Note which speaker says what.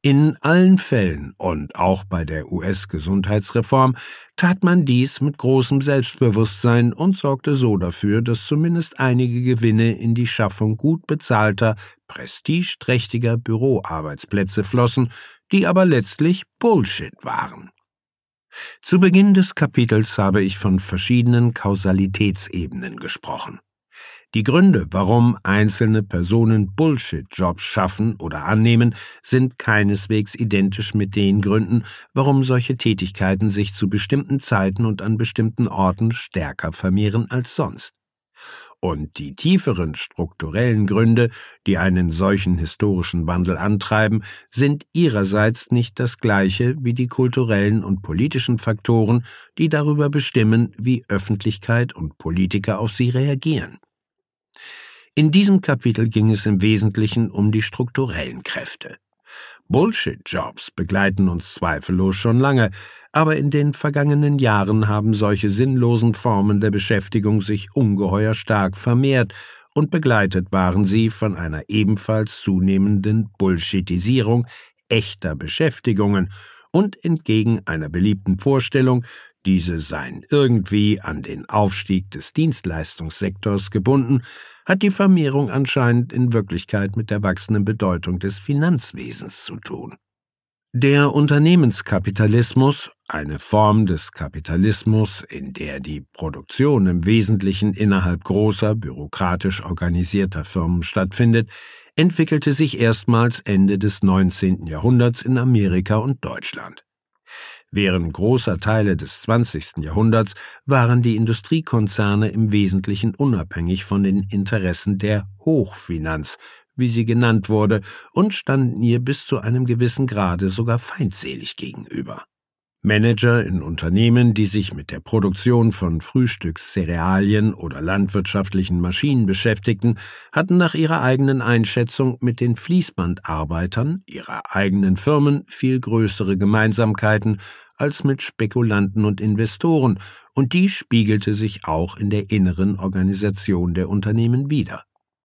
Speaker 1: In allen Fällen und auch bei der US-Gesundheitsreform tat man dies mit großem Selbstbewusstsein und sorgte so dafür, dass zumindest einige Gewinne in die Schaffung gut bezahlter, prestigeträchtiger Büroarbeitsplätze flossen, die aber letztlich Bullshit waren. Zu Beginn des Kapitels habe ich von verschiedenen Kausalitätsebenen gesprochen. Die Gründe, warum einzelne Personen Bullshit-Jobs schaffen oder annehmen, sind keineswegs identisch mit den Gründen, warum solche Tätigkeiten sich zu bestimmten Zeiten und an bestimmten Orten stärker vermehren als sonst. Und die tieferen strukturellen Gründe, die einen solchen historischen Wandel antreiben, sind ihrerseits nicht das gleiche wie die kulturellen und politischen Faktoren, die darüber bestimmen, wie Öffentlichkeit und Politiker auf sie reagieren. In diesem Kapitel ging es im Wesentlichen um die strukturellen Kräfte. Bullshit-Jobs begleiten uns zweifellos schon lange, aber in den vergangenen Jahren haben solche sinnlosen Formen der Beschäftigung sich ungeheuer stark vermehrt und begleitet waren sie von einer ebenfalls zunehmenden Bullshitisierung echter Beschäftigungen und entgegen einer beliebten Vorstellung, diese seien irgendwie an den Aufstieg des Dienstleistungssektors gebunden, hat die Vermehrung anscheinend in Wirklichkeit mit der wachsenden Bedeutung des Finanzwesens zu tun. Der Unternehmenskapitalismus, eine Form des Kapitalismus, in der die Produktion im Wesentlichen innerhalb großer, bürokratisch organisierter Firmen stattfindet, entwickelte sich erstmals Ende des 19. Jahrhunderts in Amerika und Deutschland. Während großer Teile des 20. Jahrhunderts waren die Industriekonzerne im Wesentlichen unabhängig von den Interessen der Hochfinanz, wie sie genannt wurde, und standen ihr bis zu einem gewissen Grade sogar feindselig gegenüber. Manager in Unternehmen, die sich mit der Produktion von Frühstückscerealien oder landwirtschaftlichen Maschinen beschäftigten, hatten nach ihrer eigenen Einschätzung mit den Fließbandarbeitern ihrer eigenen Firmen viel größere Gemeinsamkeiten als mit Spekulanten und Investoren, und die spiegelte sich auch in der inneren Organisation der Unternehmen wider.